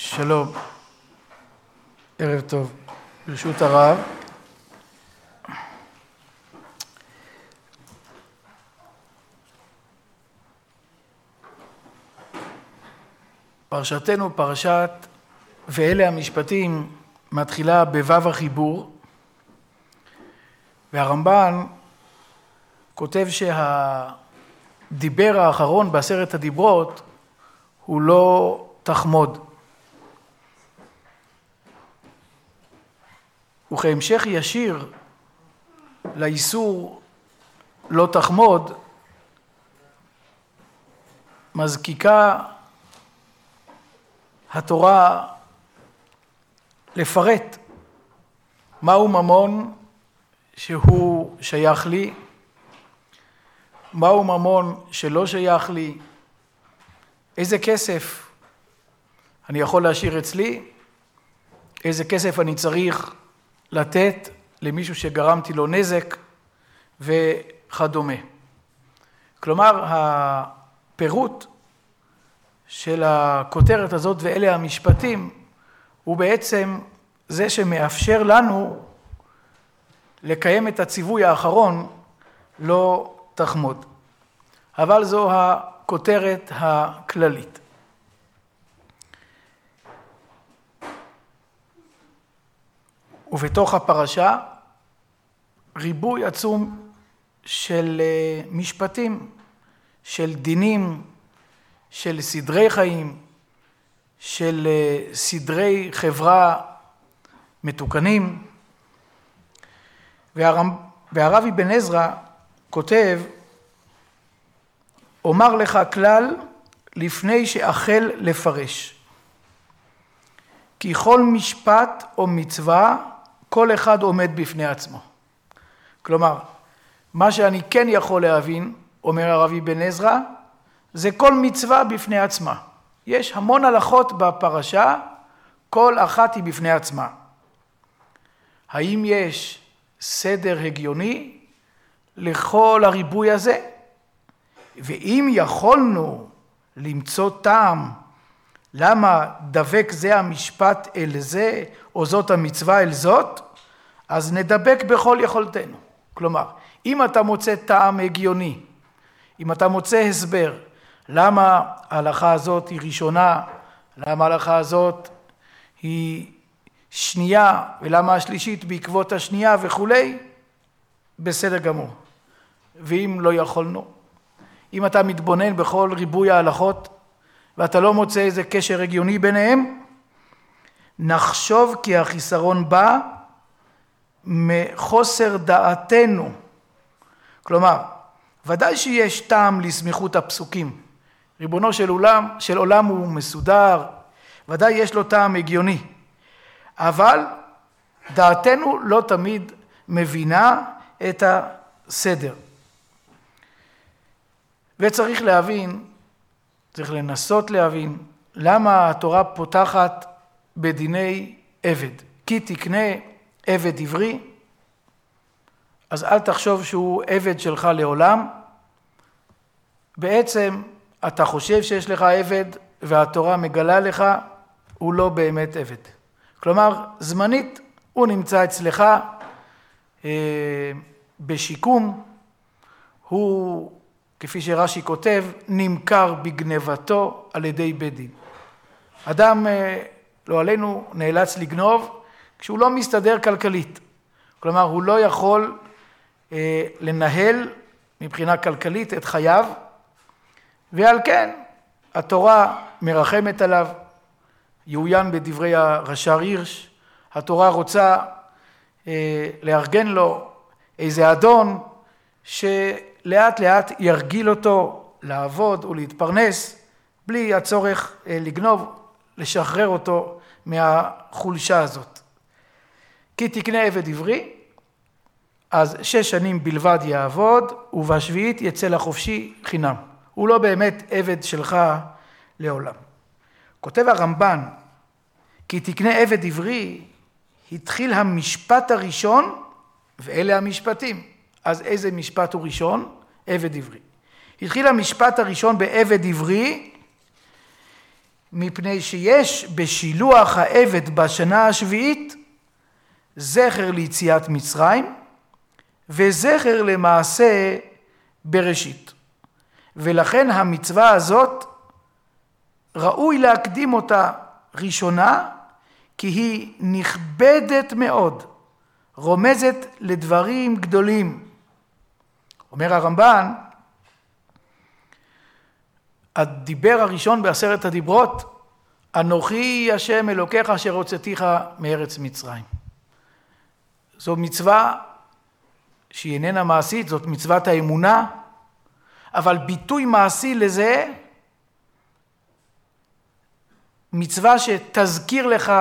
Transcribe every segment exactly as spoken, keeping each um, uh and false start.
שלום, ערב טוב, ברשות הרב. פרשתנו, פרשת ואלה המשפטים, מתחילה בו"ב החיבור, והרמב"ן כותב שהדיבר האחרון בעשרת הדיברות הוא לא תחמוד. וכהמשך ישיר לאיסור לא תחמוד, מזקיקה התורה לפרט מהו ממון שהוא שייך לי, מהו ממון שלא שייך לי, איזה כסף אני יכול להשאיר אצלי, איזה כסף אני צריך לתת למישהו שגרמתי לו נזק וכדומה. כלומר, הפירוט של הכותרת הזאת ואלה המשפטים הוא בעצם זה שמאפשר לנו לקיים את הציווי האחרון לא תחמוד. אבל זו הכותרת הכללית. ובתוך הפרשה ריבוי עצום של משפטים, של דינים, של סדרי חיים, של סדרי חברה מתוקנים. והרב אבן עזרא כותב, אומר לך כלל לפני שאחל לפרש, כי כל משפט או מצווה כל אחד עומד בפני עצמו. כלומר, מה שאני כן יכול להבין, אומר הרב אבן עזרא, זה כל מצווה בפני עצמה. יש המון הלכות בפרשה, כל אחת היא בפני עצמה. האם יש סדר הגיוני לכל הריבוי הזה? ואם יכולנו למצוא טעם, למה דבק זה המשפט אל זה, או זאת המצווה אל זאת, אז נדבק בכל יכולתנו. כלומר, אם אתה מוצא טעם הגיוני, אם אתה מוצא הסבר, למה ההלכה הזאת היא ראשונה, למה ההלכה הזאת היא שנייה, ולמה השלישית בעקבות השנייה וכולי, בסדר גמור. ואם לא יכולנו, אם אתה מתבונן בכל ריבוי ההלכות, ואתה לא מוצא איזה קשר הגיוני ביניהם, נחשוב כי החיסרון בא מחוסר דעתנו. כלומר, ודאי שיש טעם לסמיכות הפסוקים. ריבונו של עולם, של עולם הוא מסודר, ודאי יש לו טעם הגיוני. אבל דעתנו לא תמיד מבינה את הסדר. וצריך להבין, צריך לנסות להבין, למה התורה פותחת בדיני עבד. כי תקנה עבד עברי, אז אל תחשוב שהוא עבד שלך לעולם. בעצם אתה חושב שיש לך עבד והתורה מגלה לך, הוא לא באמת עבד. כלומר, זמנית הוא נמצא אצלך אה, בשיקום, הוא, כפי שרש"י כותב, נמכר בגנבתו על ידי בית דין. אדם, אה, לא עלינו, נאלץ לגנוב כשהוא לא מסתדר כלכלית. כלומר, הוא לא יכול אה, לנהל מבחינה כלכלית את חייו, ועל כן התורה מרחמת עליו. יעוין בדברי הרש"ר הירש, התורה רוצה אה, לארגן לו איזה אדון שלאט לאט ירגיל אותו לעבוד ולהתפרנס בלי הצורך אה, לגנוב, לשחרר אותו מהחולשה הזאת. כי תקנה עבד עברי, אז שש שנים בלבד יעבוד, ובשביעית יצא לחופשי חינם. הוא לא באמת עבד שלך לעולם. כותב הרמב"ן, כי תקנה עבד עברי, התחיל המשפט הראשון, ואלה המשפטים. אז איזה משפט הוא ראשון? עבד עברי. התחיל המשפט הראשון בעבד עברי, מפני שיש בשילוח העבד בשנה השביעית זכר ליציאת מצרים וזכר למעשה בראשית. ולכן המצווה הזאת ראוי להקדים אותה ראשונה, כי היא נכבדת מאוד, רומזת לדברים גדולים. אומר הרמב"ן, הדיבר הראשון בעשרת הדיברות, אנוכי השם אלוקיך אשר הוצאתיך מארץ מצרים. זו מצווה שהיא איננה מעשית, זאת מצוות האמונה, אבל ביטוי מעשי לזה, מצווה שתזכיר לך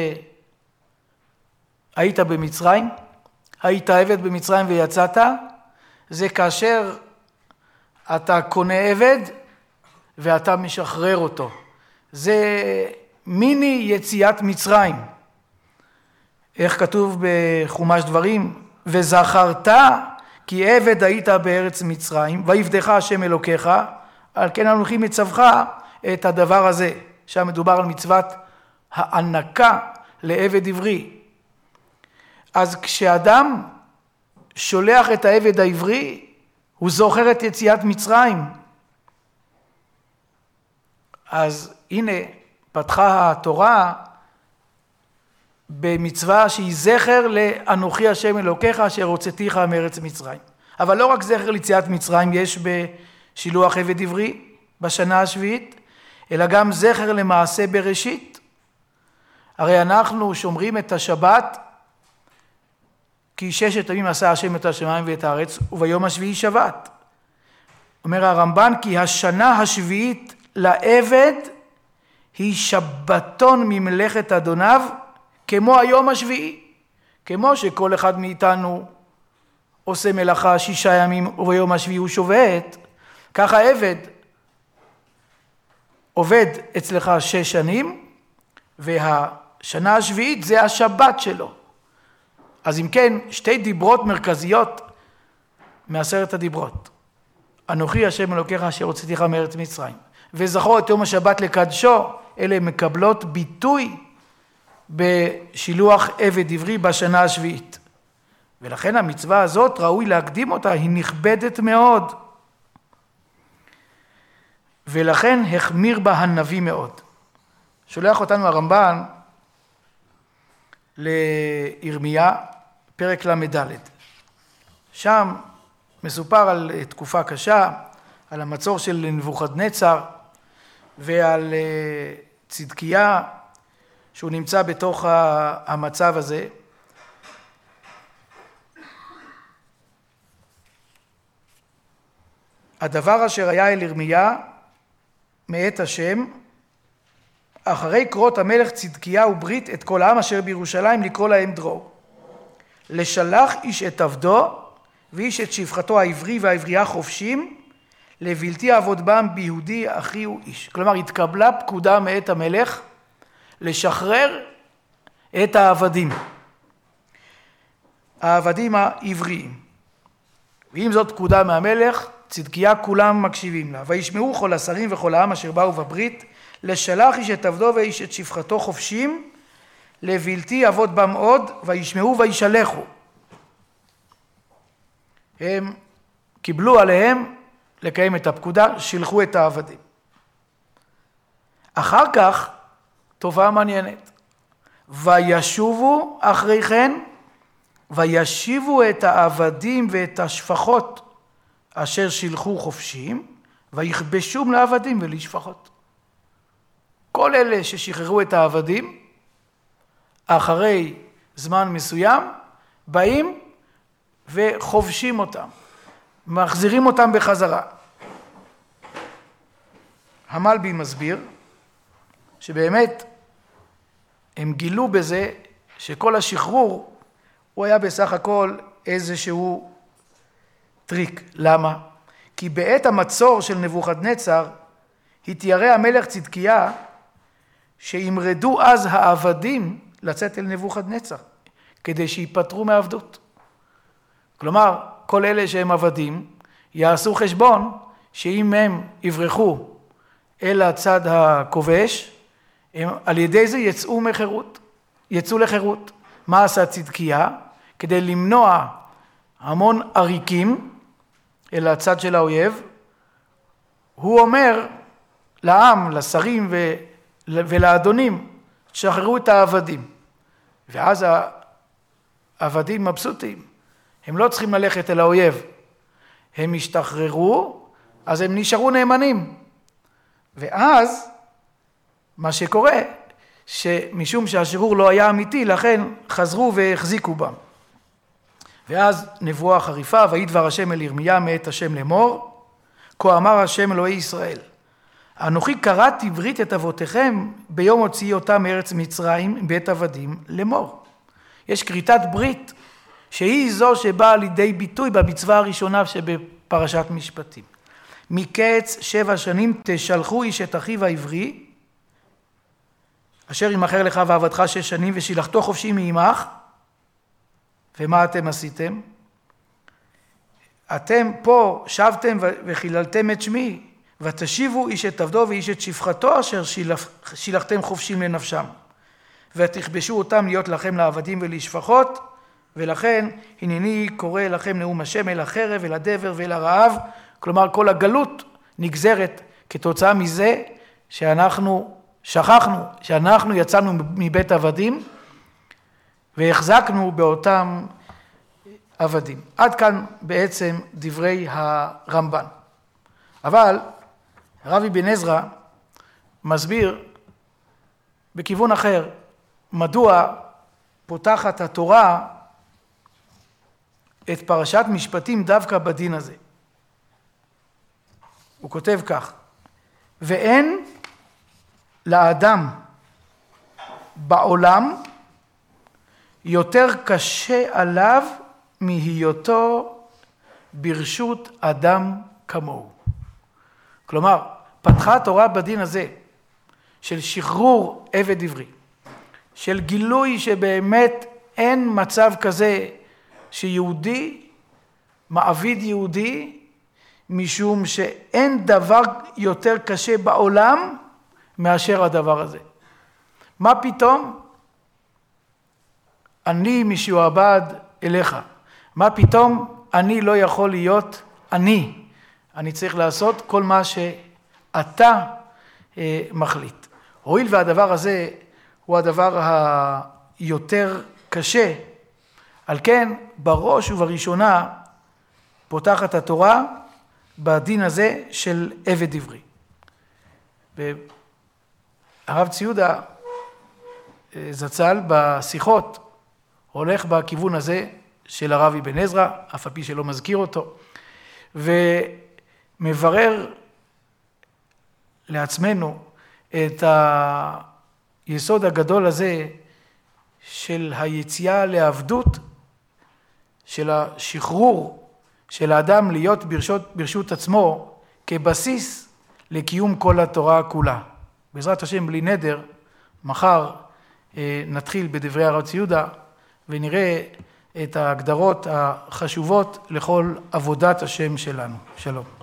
שהיית במצרים, היית עבד במצרים ויצאת, זה כאשר אתה קונה עבד ואתה משחרר אותו. זה מיני יציאת מצרים. איך כתוב בחומש דברים? וזכרת כי עבד היית בארץ מצרים, ויפדך השם אלוקיך, על כן אנוכי מצווך את הדבר הזה. שם מדובר על מצוות הענקה לעבד עברי. אז כשאדם שולח את העבד העברי, הוא זוכר את יציאת מצרים. אז הנה פתחה התורה במצווה שהיא זכר לאנוכי השם אלוקיך אשר הוצאתיך מארץ מצרים. אבל לא רק זכר ליציאת מצרים יש בשילוח עבד עברי בשנה השביעית, אלא גם זכר למעשה בראשית. הרי אנחנו שומרים את השבת, כי ששת ימים עשה השם את השמיים ואת הארץ, וביום השביעי שבת. אומר הרמב"ן, כי השנה השביעית לעבד היא שבתון ממלאכת אדוניו, כמו היום השביעי. כמו שכל אחד מאיתנו עושה מלאכה שישה ימים, וביום השביעי הוא שובת, ככה עבד עובד אצלך שש שנים, והשנה השביעית זה השבת שלו. אז אם כן, שתי דיברות מרכזיות מעשרת הדיברות. אנוכי השם אלוקיך אשר הוצאתיך מארץ מצרים. וזכור את יום השבת לקדשו, אלה מקבלות ביטוי בשילוח עבד עברי בשנה השביעית. ולכן המצווה הזאת ראוי להקדים אותה, היא נכבדת מאוד. ולכן החמיר בה הנביא מאוד. שולח אותנו הרמב"ן לירמיה, פרק למד. שם מסופר על תקופה קשה, על המצור של נבוכדנצר ועל צדקיה שהוא נמצא בתוך המצב הזה. הדבר אשר היה אל ירמיה מאת השם, אחרי קרות המלך צדקיה וברית את כל העם אשר בירושלים לקרוא להם דרור. לשלח איש את עבדו ואיש את שפחתו העברי והעברייה חופשים, לבלתי עבוד בם ביהודי אחי הוא איש. כלומר, התקבלה פקודה מאת המלך לשחרר את העבדים. העבדים העבריים. ואם זאת פקודה מהמלך, צדקיה כולם מקשיבים לה. וישמעו כל השרים וכל העם אשר באו בברית, לשלח איש את עבדו ואיש את שפחתו חופשים, לבלתי עבוד בם עוד, וישמעו וישלחו. הם קיבלו עליהם לקיים את הפקודה, שילחו את העבדים. אחר כך, תופעה מעניינת. וישובו אחרי כן, וישיבו את העבדים ואת השפחות אשר שילחו חופשיים, ויכבשום לעבדים ולשפחות. כל אלה ששחררו את העבדים, אחרי זמן מסוים, באים וחובשים אותם, מחזירים אותם בחזרה. המלבי מסביר שבאמת הם גילו בזה שכל השחרור הוא היה בסך הכל איזשהו טריק. למה? כי בעת המצור של נבוכדנצר התיירא המלך צדקיה שימרדו אז העבדים לצאת אל נבוכדנצר כדי שיפטרו מעבדות. כלומר, כל אלה שהם עבדים יעשו חשבון שאם הם יברחו אל הצד הכובש הם על ידי זה יצאו מחירות, יצאו לחירות. מה עשה צדקיה? כדי למנוע המון עריקים אל הצד של האויב, הוא אומר לעם, לשרים ו... ולאדונים, שחררו את העבדים. ואז העבדים מבסוטים, הם לא צריכים ללכת אל האויב, הם השתחררו, אז הם נשארו נאמנים. ואז מה שקורה, שמשום שהשחרור לא היה אמיתי, לכן חזרו והחזיקו בם. ואז נבואה חריפה, ויהי דבר השם אל ירמיה מאת השם לאמור, כה אמר השם אלוהי ישראל, אנוכי קראתי ברית את אבותיכם ביום הוציאי אותם מארץ מצרים בית עבדים לאמור. יש כריתת ברית שהיא זו שבאה לידי ביטוי במצווה הראשונה שבפרשת משפטים. מקץ שבע שנים תשלחו איש את אחיו העברי, אשר ימכר לך ועבדך שש שנים ושילחתו חופשי מעמך. ומה אתם עשיתם? אתם פה שבתם וחיללתם את שמי, ותשיבו איש את עבדו ואיש את שפחתו אשר שילחתם חופשים לנפשם. ותכבשו אותם להיות לכם לעבדים ולשפחות, ולכן הנני קורא לכם נאום השם אל החרב, אל הדבר ואל הרעב. כלומר כל הגלות נגזרת כתוצאה מזה שאנחנו שכחנו, שאנחנו יצאנו מבית עבדים, והחזקנו באותם עבדים. עד כאן בעצם דברי הרמב"ן. אבל רבי בן עזרא מסביר בכיוון אחר, מדוע פותחת התורה את פרשת משפטים דווקא בדין הזה. הוא כותב כך, ואין לאדם בעולם יותר קשה עליו מהיותו ברשות אדם כמוהו. כלומר, פתחה התורה בדין הזה של שחרור עבד עברי, של גילוי שבאמת אין מצב כזה שיהודי מעביד יהודי, משום שאין דבר יותר קשה בעולם מאשר הדבר הזה. מה פתאום? אני משועבד אליך. מה פתאום אני לא יכול להיות אני? אני צריך לעשות כל מה שאתה אה, מחליט. הואיל והדבר הזה הוא הדבר היותר קשה, על כן בראש ובראשונה פותחת התורה בדין הזה של עבד עברי. הרב צבי יהודה זצ"ל בשיחות הולך בכיוון הזה של הרב אבן עזרא, אף על פי שלא מזכיר אותו, ומברר לעצמנו את היסוד הגדול הזה של היציאה לעבדות, של השחרור של האדם להיות ברשות, ברשות עצמו כבסיס לקיום כל התורה כולה. בעזרת השם בלי נדר, מחר אה, נתחיל בדברי הרב צבי יהודה ונראה את ההגדרות החשובות לכל עבודת השם שלנו. שלום.